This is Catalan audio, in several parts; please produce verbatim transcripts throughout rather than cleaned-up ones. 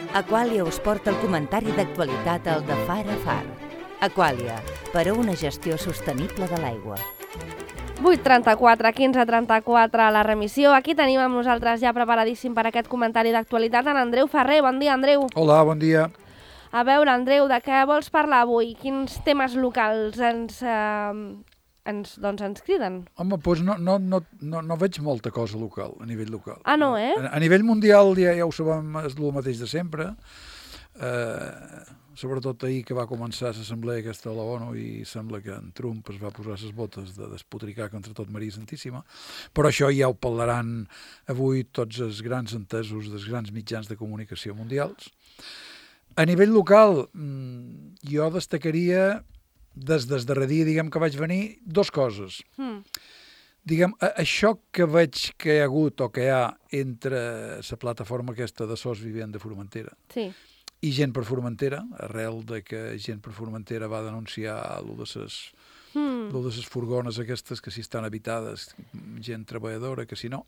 Aquàlia us porta el comentari d'actualitat al de Far a Far. Aquàlia, per a una gestió sostenible de l'aigua. vuit trenta-quatre, quinze trenta-quatre a la remissió. Aquí tenim amb nosaltres ja preparadíssim per aquest comentari d'actualitat en Andreu Ferrer. Bon dia, Andreu. Hola, bon dia. A veure, Andreu, de què vols parlar avui? Quins temes locals ens, eh, ens, doncs ens criden? Home, doncs no, no, no, no, no veig molta cosa local, a nivell local. Ah, no, eh? A, a nivell mundial ja, ja ho sabem, és el mateix de sempre. Eh, sobretot ahir que va començar l'assemblea aquesta de l'ONU i sembla que en Trump es va posar les botes de despotricar contra tot Maria Santíssima, però això ja ho parlaran avui tots els grans entesos dels grans mitjans de comunicació mundials. A nivell local, jo destacaria, des del darrer dia, diguem, que vaig venir, dos coses. Mm. Diguem, això que veig que hi ha hagut o que hi ha entre la plataforma aquesta de Sos Vivent de Formentera Sí. i Gent per Formentera, arrel de que Gent per Formentera va denunciar allò de les Mm. allò de les furgones aquestes que si estan habitades, gent treballadora, que si no.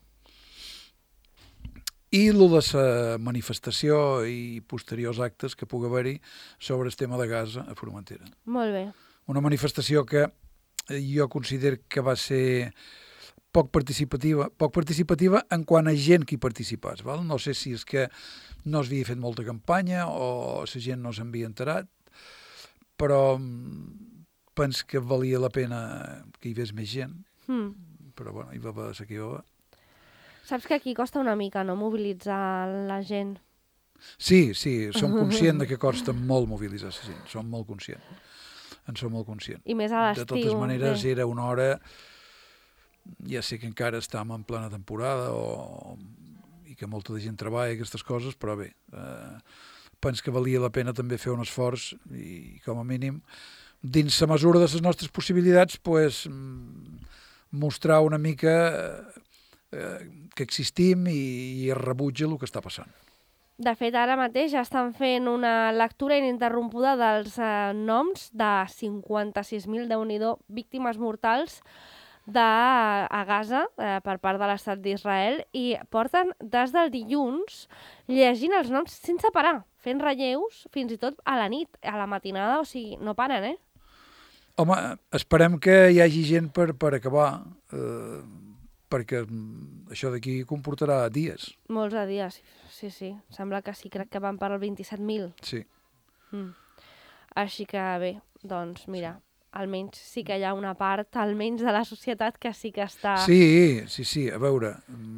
I el de la manifestació i posteriors actes que pugui haver-hi sobre el tema de gas a Formentera. Molt bé. Una manifestació que jo considero que va ser poc participativa, poc participativa en quant a gent que hi participés. Val? No sé si és que no s'havia fet molta campanya o la gent no s'havia enterat, però penso que valia la pena que hi hagués més gent. Mm. Però bueno, hi va haver la que hi va haver. Saps que aquí costa una mica, no?, mobilitzar la gent. Sí, sí, som conscients de que costa molt mobilitzar la gent, som molt conscients. En som molt conscients. I més a De l'estiu. totes maneres, bé. era una hora, ja sé que encara estem en plena temporada o, i que molta de gent treballa aquestes coses, però bé, eh, penso que valia la pena també fer un esforç i, com a mínim, dins la mesura de les nostres possibilitats, pues, mostrar una mica eh, que existim i, i es rebutja el que està passant. De fet, ara mateix ja estan fent una lectura ininterrompuda dels eh, noms de cinquanta-sis mil, déu-n'hi-do, víctimes mortals de, a Gaza eh, per part de l'estat d'Israel i porten des del dilluns llegint els noms sense parar, fent relleus fins i tot a la nit, a la matinada, o sigui, no paren, eh? Home, esperem que hi hagi gent per, per acabar, eh, perquè això d'aquí comportarà dies. Molts de dies, sí, sí. Sembla que sí, crec que van per al vint-i-set mil. Sí. Mm. Així que bé, doncs mira, almenys sí que hi ha una part, almenys de la societat, que sí que està... Sí, sí, sí, a veure...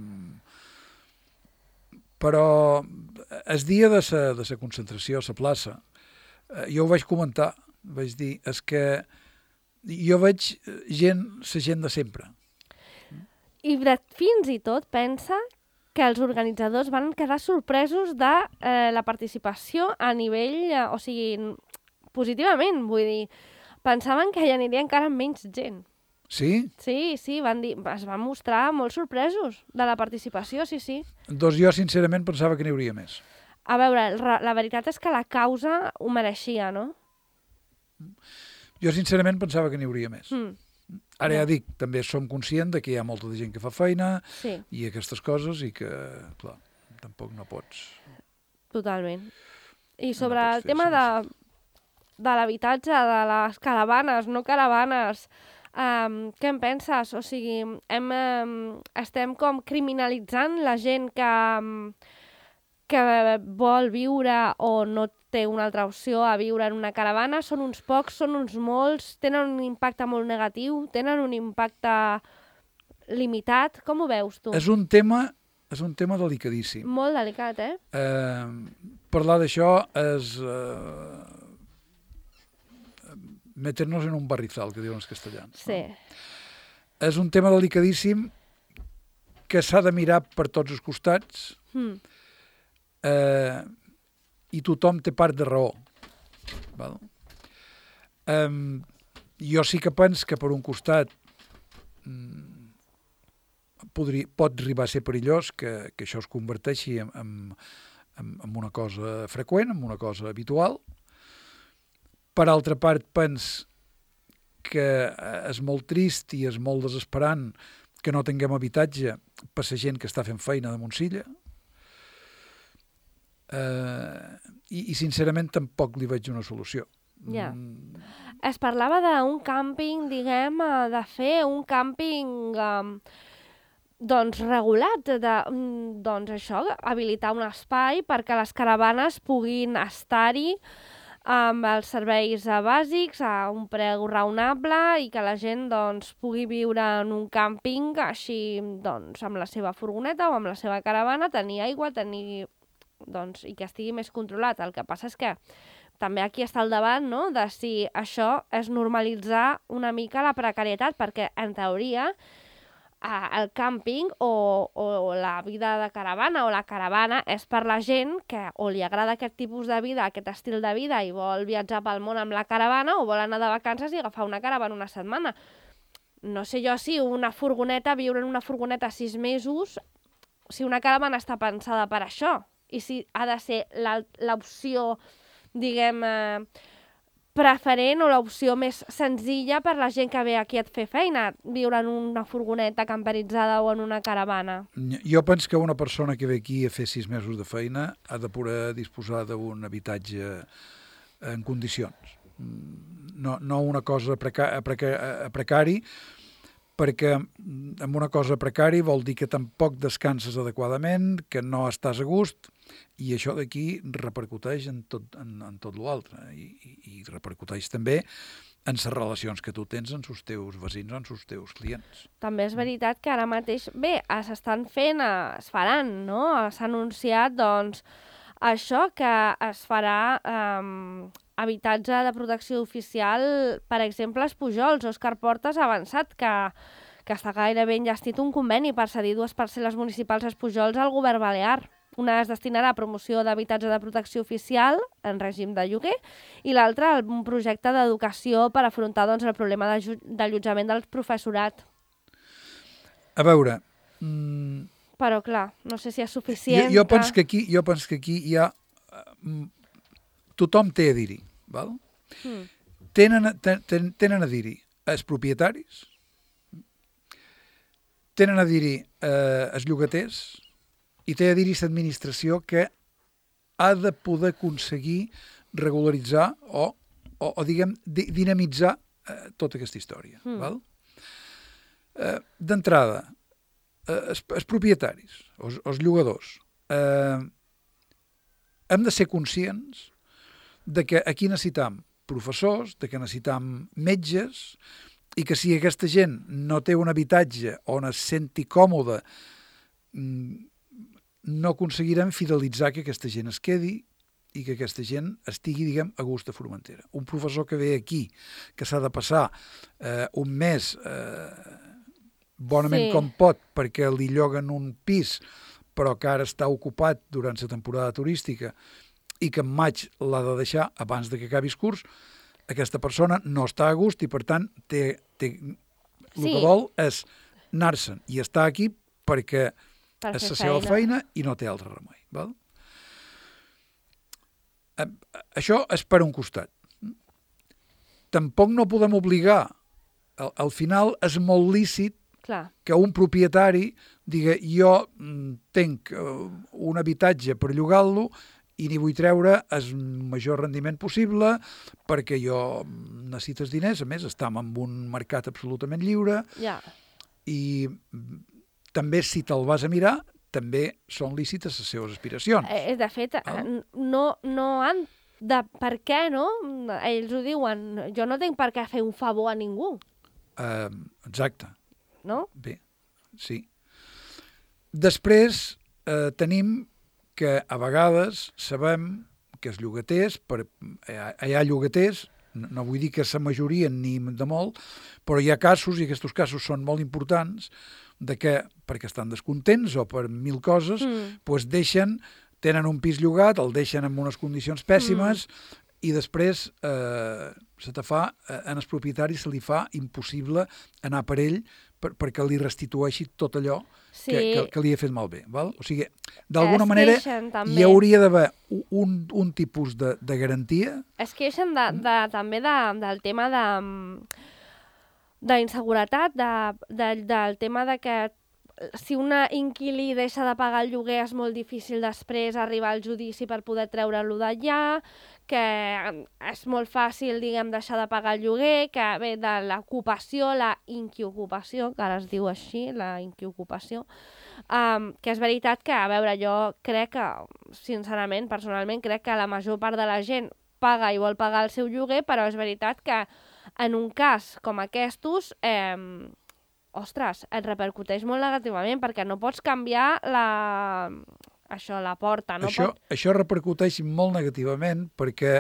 Però el dia de la de la concentració a la plaça, eh, jo ho vaig comentar, vaig dir, és que jo veig gent, la gent de sempre. I de, fins i tot pensa que els organitzadors van quedar sorpresos de eh, la participació a nivell, eh, o sigui, positivament, vull dir, pensaven que hi aniria encara menys gent. Sí? Sí, sí, van dir, es van mostrar molt sorpresos de la participació, sí, sí. Doncs jo, sincerament, pensava que n'hi hauria més. A veure, la veritat és que la causa ho mereixia, no? Jo, sincerament, pensava que n'hi hauria més. Mm. Ara ja dic, també som conscients de que hi ha molta de gent que fa feina sí. i aquestes coses i que, clar, tampoc no pots... Totalment. I sobre no el tema de, de l'habitatge, de les caravanes, no caravanes, um, què en penses? O sigui, hem, um, estem com criminalitzant la gent que, um, que vol viure o no té una altra opció a viure en una caravana. Són uns pocs, són uns molts, tenen un impacte molt negatiu, tenen un impacte limitat. Com ho veus tu? És un tema, és un tema delicadíssim. Molt delicat, eh? eh parlar d'això és eh, meternos en un barrizal, que diuen els castellans. Sí. No? És un tema delicadíssim que s'ha de mirar per tots els costats. Mm. Eh, i tothom té part de raó. Val? Um, jo sí que penso que per un costat um, podria, pot arribar a ser perillós que, que això es converteixi en, en, en, en una cosa freqüent, en una cosa habitual. Per altra part, penso que és molt trist i és molt desesperant que no tinguem habitatge per la gent que està fent feina de Montsilla. Eh, i, i sincerament tampoc li veig una solució. Ja. Mm. Es parlava d'un càmping, diguem, eh, de fer un càmping eh, doncs regulat, de, doncs això, habilitar un espai perquè les caravanes puguin estar-hi amb els serveis bàsics a un preu raonable i que la gent doncs, pugui viure en un càmping així doncs, amb la seva furgoneta o amb la seva caravana, tenir aigua, tenir, doncs, i que estigui més controlat. El que passa és que també aquí està el debat, no?, de si això és normalitzar una mica la precarietat, perquè en teoria el càmping o, o la vida de caravana o la caravana és per la gent que o li agrada aquest tipus de vida, aquest estil de vida i vol viatjar pel món amb la caravana o vol anar de vacances i agafar una caravana una setmana. No sé jo si una furgoneta, viure en una furgoneta sis mesos, si una caravana està pensada per això i si ha de ser l'opció, diguem, eh, preferent o l'opció més senzilla per la gent que ve aquí a fer feina, viure en una furgoneta camperitzada o en una caravana. Jo penso que una persona que ve aquí a fer sis mesos de feina ha de poder disposar d'un habitatge en condicions. No, no una cosa preca, preca, precari, perquè amb una cosa precari vol dir que tampoc descanses adequadament, que no estàs a gust, i això d'aquí repercuteix en tot, en, en tot l'altre, i, i, i repercuteix també en les relacions que tu tens amb els teus veïns o amb els teus clients. També és veritat que ara mateix, bé, s'estan fent, es faran, no? S'ha anunciat, doncs, això que es farà eh, habitatge de protecció oficial, per exemple, als Pujols. Òscar Portas ha avançat que, que està gairebé enllestit un conveni per cedir dues parcel·les municipals als Pujols al govern balear. Una es destinarà a promoció d'habitatge de protecció oficial en règim de lloguer i l'altra a un projecte d'educació per afrontar doncs, el problema d'allotjament del professorat. A veure... Mm, però, clar, no sé si és suficient. Jo, jo, penso que aquí, jo penso que aquí hi ha... Mm, tothom té a dir-hi, val? Mm. Tenen, ten, tenen a dir-hi els propietaris, tenen a dir-hi eh, els llogaters, i té a dir-hi l'administració que ha de poder aconseguir regularitzar o, o, o diguem, dinamitzar eh, tota aquesta història. Mm. Val? Eh, D'entrada, eh, els, els propietaris, els, els llogadors, eh, hem de ser conscients de que aquí necessitam professors, de que necessitam metges, i que si aquesta gent no té un habitatge on es senti còmode, no aconseguirem fidelitzar que aquesta gent es quedi i que aquesta gent estigui, diguem, a gust de Formentera. Un professor que ve aquí, que s'ha de passar eh, un mes eh, bonament sí. com pot, perquè li lloguen un pis, però que ara està ocupat durant la temporada turística i que en maig l'ha de deixar abans de que acabi el curs, aquesta persona no està a gust i, per tant, té, té, el sí. que vol és anar-se'n i estar aquí perquè per és la seva feina i no té altre remei. Val? Això és per un costat. Tampoc no podem obligar. Al, al final és molt lícit Clar. que un propietari digui jo tenc un habitatge per llogar-lo i n'hi vull treure el major rendiment possible perquè jo necessites diners. A més, estem en un mercat absolutament lliure yeah. i també, si te'l vas a mirar, també són lícites les seves aspiracions. Eh, de fet, ah. no, no han de... Per què, no? Ells ho diuen. Jo no tinc per què fer un favor a ningú. Uh, exacte. No? Bé, sí. Després eh, tenim que a vegades sabem que els llogaters, per, hi ha llogaters, no vull dir que la majoria ni de molt, però hi ha casos, i aquests casos són molt importants, de que, perquè estan descontents o per mil coses, mm. pues deixen, tenen un pis llogat, el deixen en unes condicions pèssimes mm. i després eh, se te fa, eh, en el propietari se li fa impossible anar per ell per, perquè li restitueixi tot allò sí. que, que, que li ha fet malbé. Val? O sigui, d'alguna manera queixen, hi hauria d'haver un, un tipus de, de garantia. Es queixen de, de, també de, del tema de... d'inseguretat, de, de, del tema de que si un inquilí deixa de pagar el lloguer és molt difícil després arribar al judici per poder treure-lo d'allà, que és molt fàcil, diguem, deixar de pagar el lloguer, que ve de l'ocupació, la inquiocupació, que ara es diu així, la inquiocupació, um, que és veritat que, a veure, jo crec que, sincerament, personalment, crec que la major part de la gent paga i vol pagar el seu lloguer, però és veritat que en un cas com aquests, eh, ostres, et repercuteix molt negativament perquè no pots canviar la... això, la porta. No això, pot... això repercuteix molt negativament perquè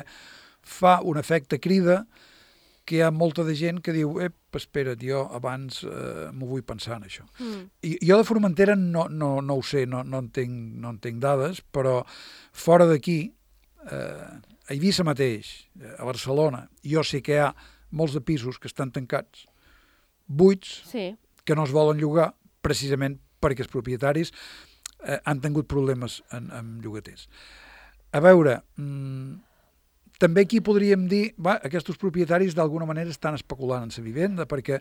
fa un efecte crida que hi ha molta de gent que diu ep, espera't, jo abans eh, m'ho vull pensar en això. Mm. I, jo de Formentera no, no, no ho sé, no, no, entenc, no entenc dades, però fora d'aquí, eh, a Eivissa mateix, a Barcelona, jo sé que hi ha molts de pisos que estan tancats, buits, sí. que no es volen llogar precisament perquè els propietaris eh, han tingut problemes en, amb llogaters. A veure, mmm, també aquí podríem dir, va, aquests propietaris d'alguna manera estan especulant en la vivenda, perquè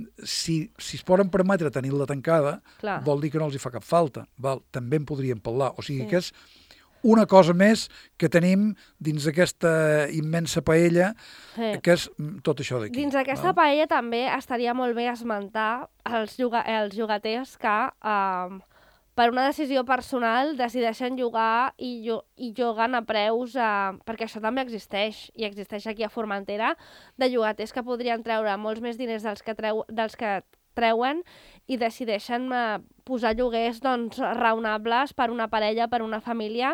si, si es poden permetre tenir-la tancada, clar, vol dir que no els hi fa cap falta. Val? També en podríem parlar. O sigui sí. que és una cosa més que tenim dins d'aquesta immensa paella, sí. que és tot això d'aquí. Dins d'aquesta paella també estaria molt bé esmentar els, lloga els llogaters que eh, per una decisió personal decideixen llogar i, llo i lloguen a preus, eh, perquè això també existeix, i existeix aquí a Formentera, de llogaters que podrien treure molts més diners dels que, treu dels que treuen i decideixen eh, posar lloguers doncs, raonables per una parella, per una família,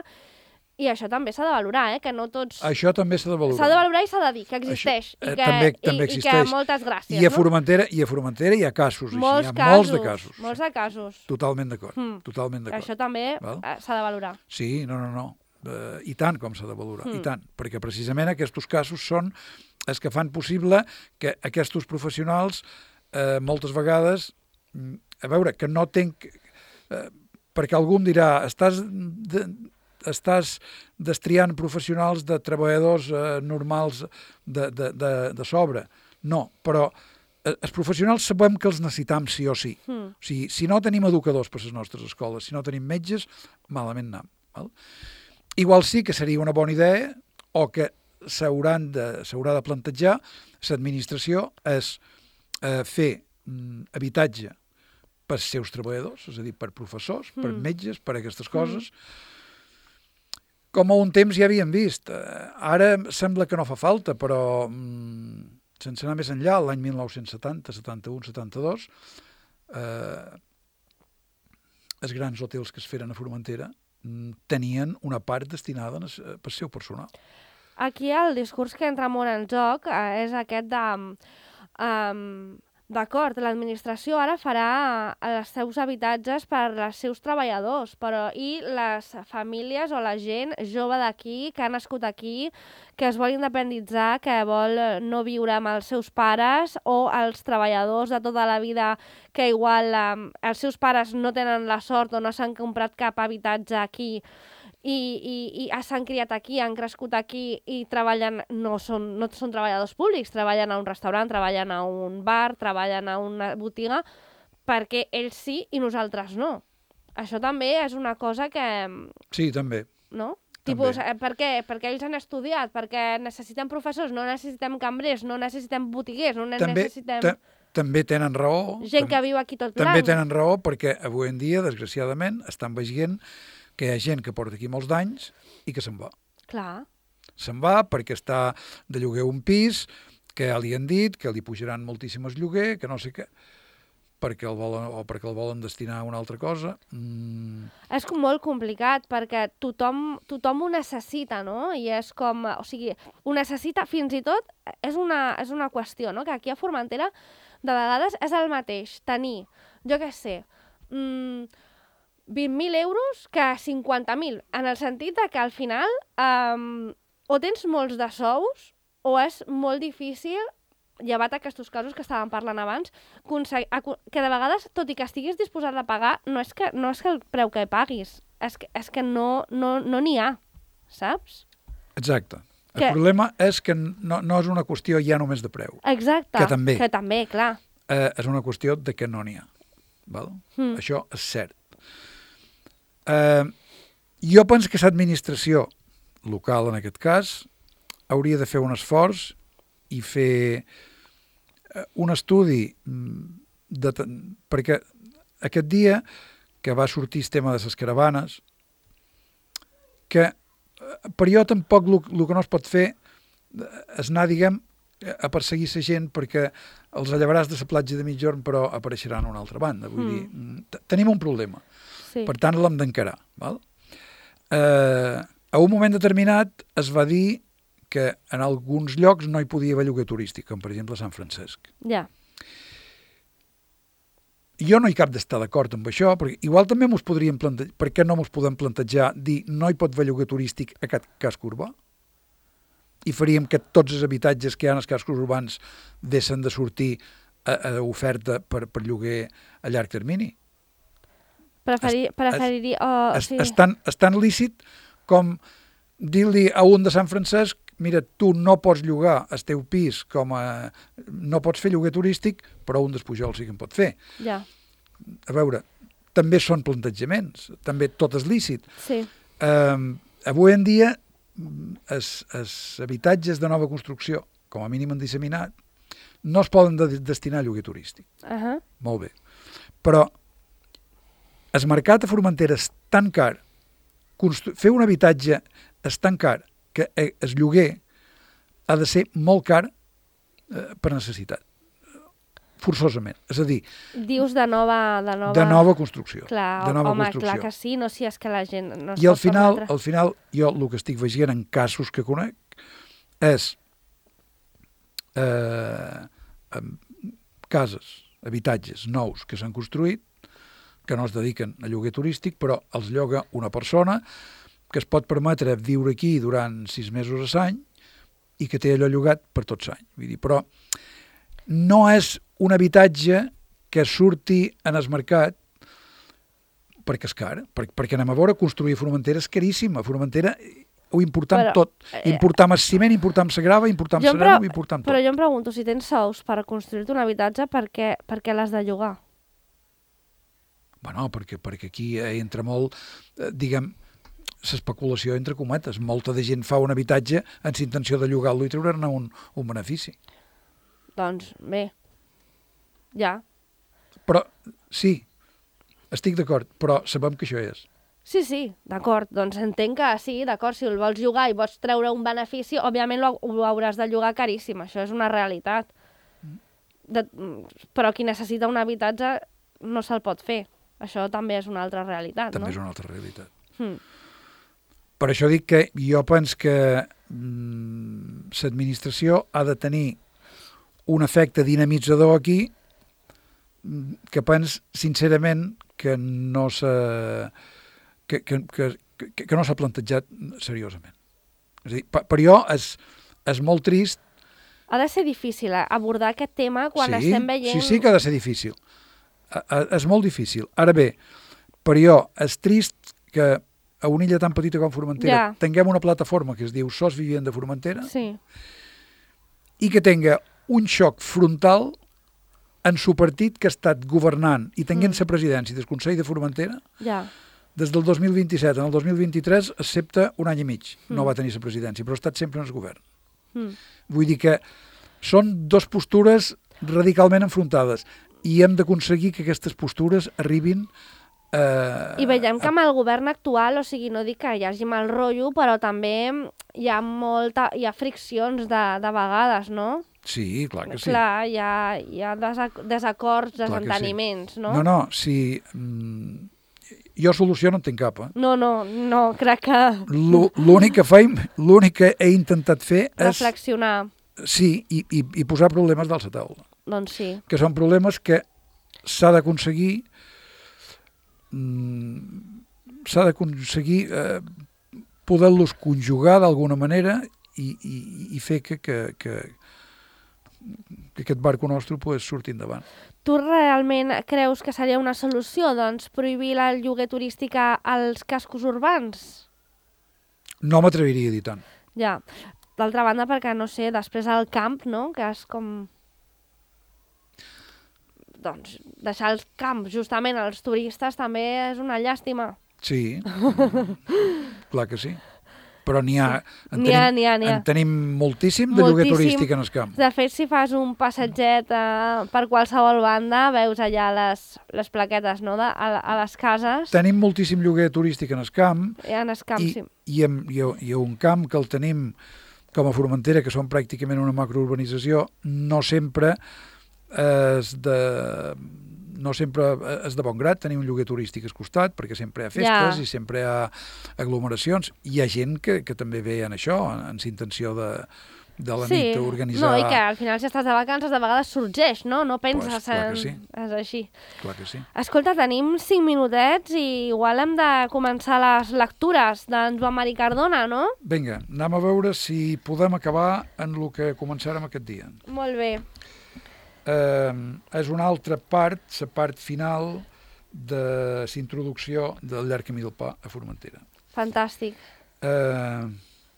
i això també s'ha de valorar, eh? Que no tots... Això també s'ha de valorar. S'ha de valorar i s'ha de dir que existeix, això, eh, i, que, també, i, també existeix. I que moltes gràcies. I a Formentera, no? I a Formentera hi ha casos, molts així, hi ha casos, molts de casos. Molts de casos. Totalment d'acord, mm. totalment d'acord. Això també s'ha de valorar. Sí, no, no, no. Uh, I tant com s'ha de valorar, mm. i tant, perquè precisament aquests casos són els que fan possible que aquests professionals eh, moltes vegades, a veure, que no tenc... Eh, perquè algú em dirà, estàs, de, estàs destriant professionals de treballadors eh, normals de, de, de, de sobre. No, però eh, els professionals sabem que els necessitam sí o sí. Mm. O sigui, si no tenim educadors per les nostres escoles, si no tenim metges, malament anem. Val? Igual sí que seria una bona idea, o que s'haurà de, s'haurà de plantejar, l'administració és eh, fer mm, habitatge per als seus treballadors, és a dir, per professors, mm. per metges, per aquestes coses, mm. com a un temps ja havíem vist. Ara sembla que no fa falta, però mm, sense anar més enllà, l'any mil nou-cents setanta, setanta-u, setanta-dos, eh, els grans hotels que es feren a Formentera mm, tenien una part destinada per seu personal. Aquí el discurs que entra molt en joc eh, és aquest de... Um, D'acord, l'administració ara farà els seus habitatges per als seus treballadors, però i les famílies o la gent jove d'aquí, que ha nascut aquí, que es vol independitzar, que vol no viure amb els seus pares, o els treballadors de tota la vida que igual eh, els seus pares no tenen la sort o no s'han comprat cap habitatge aquí, i, i, i s'han criat aquí, han crescut aquí i treballen, no són, no són treballadors públics, treballen a un restaurant, treballen a un bar, treballen a una botiga, perquè ells sí i nosaltres no. Això també és una cosa que... Sí, també. No? Tipus, eh, per què? Perquè ells han estudiat, perquè necessitem professors, no necessitem cambrers, no necessitem botiguers, no també, necessitem... També tenen raó. Gent que viu aquí tot l'any. També tenen raó perquè avui en dia, desgraciadament, estan veient que hi ha gent que porta aquí molts d'anys i que se'n va. Clar. Se'n va perquè està de lloguer un pis, que ja li han dit, que li pujaran moltíssimes lloguer, que no sé què, perquè el volen, o perquè el volen destinar a una altra cosa. Mm. És com molt complicat, perquè tothom, tothom ho necessita, no? I és com... O sigui, ho necessita fins i tot... És una, és una qüestió, no? Que aquí a Formentera, de vegades, és el mateix. Tenir, jo què sé... Mm, vint mil euros que cinquanta mil, en el sentit de que al final um, o tens molts de sous o és molt difícil, llevat aquests casos que estàvem parlant abans, que de vegades, tot i que estiguis disposat a pagar, no és que, no és que el preu que paguis, és que, és que no no, no n'hi ha, saps? Exacte. Que... El problema és que no, no és una qüestió ja només de preu. Exacte, que també, que també clar. Eh, és una qüestió de que no n'hi ha. Val? Mm. Això és cert. Uh, jo penso que l'administració local, en aquest cas, hauria de fer un esforç i fer un estudi de, perquè aquest dia que va sortir el tema de les caravanes, que per jo tampoc el, el que no es pot fer és anar, diguem, a perseguir la gent perquè els allevaràs de la platja de mitjorn però apareixeran a una altra banda. Vull mm. dir, tenim un problema. Sí. Per tant, l'hem d'encarar. Val? Eh, a un moment determinat es va dir que en alguns llocs no hi podia haver lloguer turístic, com per exemple a Sant Francesc. Ja. Jo no hi cap d'estar d'acord amb això, perquè igual també mos podríem plantejar, per què no mos podem plantejar dir no hi pot haver lloguer turístic a aquest casc urbà? I faríem que tots els habitatges que hi ha als cascos urbans deixen de sortir a, a oferta per, per lloguer a llarg termini. Preferi, preferiria... Oh, és, sí. és, tan, és tan lícit com dir-li a un de Sant Francesc, mira, tu no pots llogar el teu pis com a... no pots fer lloguer turístic, però un dels Pujol sí que en pot fer. Ja. A veure, també són plantejaments, també tot és lícit. Sí. Um, avui en dia els, els habitatges de nova construcció, com a mínim en disseminat, no es poden de destinar a lloguer turístic. Uh-huh. Molt bé. Però el mercat a Formentera és tan car, fer un habitatge és tan car, que el lloguer ha de ser molt car eh, per necessitat. Forçosament. És a dir... Dius de nova... De nova, de nova construcció. Clar, de nova home, construcció. clar que sí, no si és que la gent... No I al final, al final, jo el que estic veient en casos que conec és eh, cases, habitatges nous que s'han construït, que no es dediquen a lloguer turístic, però els lloga una persona que es pot permetre viure aquí durant sis mesos a l'any i que té allò llogat per tots l'any. Vull dir, però no és un habitatge que surti en el mercat perquè és car, per, perquè anem a veure, construir a Formentera és caríssim. A Formentera ho importam però, tot. Importam el ciment, importam la grava, importam la serena, ho importam tot. Però jo em pregunto, si tens sous per construir-te un habitatge, per què, per què l'has de llogar? Bueno, perquè, perquè aquí entra molt, eh, diguem, l'especulació entre cometes. Molta de gent fa un habitatge amb intenció de llogar-lo i treure-ne un, un benefici. Doncs bé, ja. Però, sí, estic d'acord, però sabem que això és. Sí, sí, d'acord. Doncs entenc que sí, d'acord, si el vols llogar i vols treure un benefici, òbviament ho, ho hauràs de llogar caríssim, això és una realitat. De, però qui necessita un habitatge no se'l pot fer. Això també és una altra realitat, també no? També és una altra realitat. Hmm. Per això dic que jo penso que mm, l'administració ha de tenir un efecte dinamitzador aquí que penso, sincerament, que no s'ha que, que, que, que, que no s'ha plantejat seriosament. És a dir, per, per jo és, és molt trist. Ha de ser difícil abordar aquest tema quan sí, estem veient... Sí, sí que ha de ser difícil. A, a, és molt difícil. Ara bé, per jo és trist que a una illa tan petita com Formentera ja. tinguem una plataforma que es diu Sos Vivient de Formentera sí. i que tenga un xoc frontal en su partit que ha estat governant i tenint mm. la presidència del Consell de Formentera ja. des del dos mil vint-i-set en el dos mil vint-i-tres, excepte un any i mig. Mm. No va tenir la presidència, però ha estat sempre en el govern. Mm. Vull dir que són dues postures radicalment enfrontades i hem d'aconseguir que aquestes postures arribin Eh, I veiem que amb el govern actual, o sigui, no dic que hi hagi mal rotllo, però també hi ha molta, hi ha friccions de, de vegades, no? Sí, clar que sí. Clar, hi ha, hi ha desac desacords, desenteniments, sí. no? No, no, sí. Mm, jo solució no en tinc cap, eh? No, no, no, crec que... L'únic que feim, l'únic que he intentat fer és... Reflexionar. Sí, i, i, i posar problemes dalt a taula. Doncs sí. Que són problemes que s'ha d'aconseguir s'ha d'aconseguir eh, poder-los conjugar d'alguna manera i, i, i fer que, que, que, que aquest barco nostre pues, surti endavant. Tu realment creus que seria una solució, doncs, prohibir el lloguer turístic als cascos urbans? No m'atreviria a dir tant. Ja. D'altra banda, perquè, no sé, després al camp, no?, que és com... doncs, deixar els camps justament als turistes també és una llàstima. Sí, clar que sí. Però n'hi ha, en N'hi ha, tenim, n'hi ha, n'hi ha. en tenim moltíssim de lloguer Moltíssim. turístic en el camp. De fet, si fas un passatget eh, per qualsevol banda, veus allà les, les plaquetes, no?, de, a, a les cases. Tenim moltíssim lloguer turístic en el camp, Hi ha en el camp, i, sí. i, hem, hi, ha, hi ha un camp que el tenim com a Formentera, que som pràcticament una macrourbanització, no sempre és de... no sempre és de bon grat tenir un lloguer turístic al costat, perquè sempre hi ha festes Ja. i sempre hi ha aglomeracions. Hi ha gent que, que també ve en això, en, en intenció de, de la Sí, nit organitzar... no, i que al final si estàs de vacances de vegades sorgeix, no? No penses Pues, clar que en... sí. És així. Clar que sí. Escolta, tenim cinc minutets i igual hem de començar les lectures d'en Joan Mari Cardona, no? Vinga, anem a veure si podem acabar en el que començàrem aquest dia. Molt bé. Eh, és una altra part, la part final de la introducció del llarg camí del pa a Formentera. Fantàstic. Eh,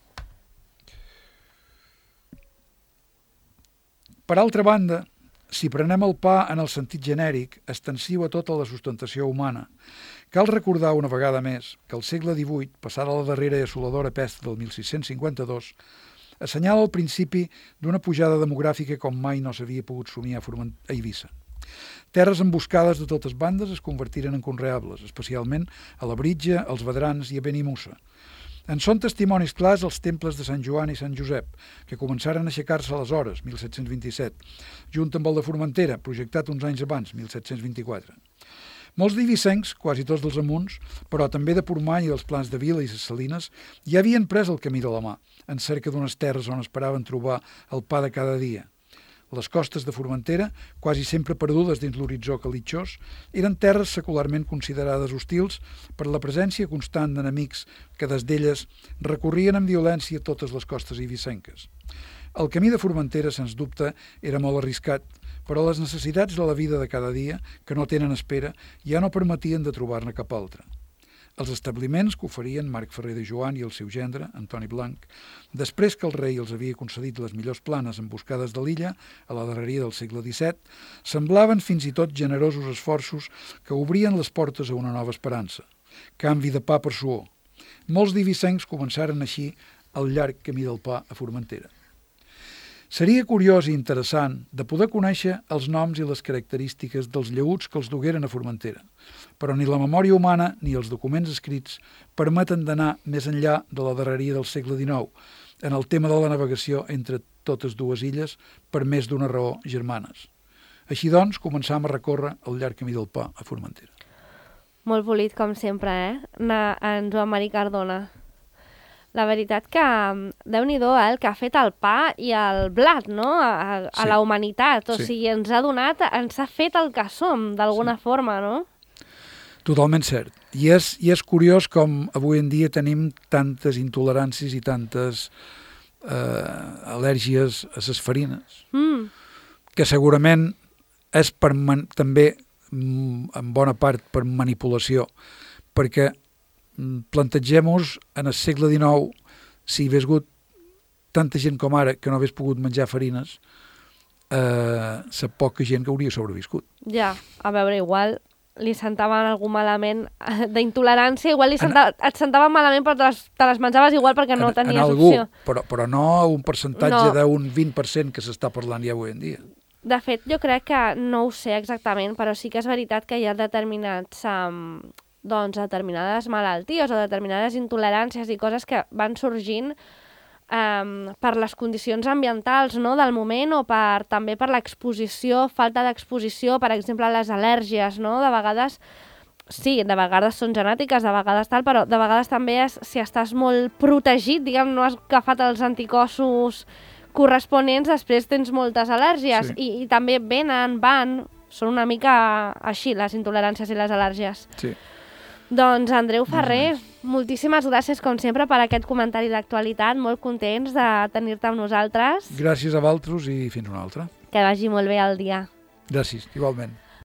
per altra banda, si prenem el pa en el sentit genèric, extensiu a tota la sustentació humana, cal recordar una vegada més que el segle divuit, passada la darrera i assoladora pesta del mil sis-cents cinquanta-dos, assenyala el principi d'una pujada demogràfica com mai no s'havia pogut somiar a Eivissa. Terres emboscades de totes bandes es convertiren en conreables, especialment a la Britja, als Vedrans i a Benimussa. En són testimonis clars els temples de Sant Joan i Sant Josep, que començaren a aixecar-se aleshores, mil set-cents vint-i-set, junt amb el de Formentera, projectat uns anys abans, mil set-cents vint-i-quatre. Molts d'eivissencs, quasi tots dels amunts, però també de Portmany i dels Plans de Vila i les Salines, ja havien pres el camí de la mà, en cerca d'unes terres on esperaven trobar el pa de cada dia. Les costes de Formentera, quasi sempre perdudes dins l'horitzó calitxós, eren terres secularment considerades hostils per la presència constant d'enemics que des d'elles recorrien amb violència totes les costes eivissenques. El camí de Formentera, sens dubte, era molt arriscat, però les necessitats de la vida de cada dia, que no tenen espera, ja no permetien de trobar-ne cap altra. Els establiments que oferien Marc Ferrer de Joan i el seu gendre, Antoni Blanc, després que el rei els havia concedit les millors planes emboscades de l'illa, a la darreria del segle disset, semblaven fins i tot generosos esforços que obrien les portes a una nova esperança. Canvi de pa per suor. Molts d'eivissencs començaren així el llarg camí del pa a Formentera. Seria curiós i interessant de poder conèixer els noms i les característiques dels lleuts que els dugueren a Formentera, però ni la memòria humana ni els documents escrits permeten d'anar més enllà de la darreria del segle dinou en el tema de la navegació entre totes dues illes per més d'una raó germanes. Així doncs, començam a recórrer el llarg camí del pa a Formentera. Molt polit, com sempre, eh? Na, en Joan Mari Cardona. La veritat que, déu-n'hi-do, eh, el que ha fet el pa i el blat, no?, a, a Sí. la humanitat. O Sí. sigui, ens ha donat, ens ha fet el que som, d'alguna Sí. forma, no? Totalment cert. I és, I és curiós com avui en dia tenim tantes intoleràncies i tantes eh, al·lèrgies a les farines, Mm. que segurament és per man, també, mm, en bona part, per manipulació, perquè plantegem-nos en el segle dinou, si hi hagués hagut tanta gent com ara que no hagués pogut menjar farines, eh, la poca gent que hauria sobreviscut. Ja, a veure, igual li sentava algú malament d'intolerància, igual li sentava, et sentava malament però te les, te les menjaves igual perquè no en, tenies en algú, opció. Però, però no un percentatge No. d'un vint per cent que s'està parlant ja avui en dia. De fet, jo crec que no ho sé exactament, però sí que és veritat que hi ha determinats, um, doncs, determinades malalties o determinades intoleràncies i coses que van sorgint um, per les condicions ambientals, no?, del moment, o per, també per l'exposició, falta d'exposició, per exemple, les al·lèrgies, no?, de vegades, sí, de vegades són genètiques, de vegades tal, però de vegades també és, si estàs molt protegit, diguem, no has agafat els anticossos corresponents, després tens moltes al·lèrgies, Sí. i, i també venen, van, són una mica així, les intoleràncies i les al·lèrgies. Sí. Doncs, Andreu Ferrer, moltíssimes gràcies, com sempre, per aquest comentari d'actualitat. Molt contents de tenir-te amb nosaltres. Gràcies a vosaltres i fins una altra. Que vagi molt bé el dia. Gràcies, igualment.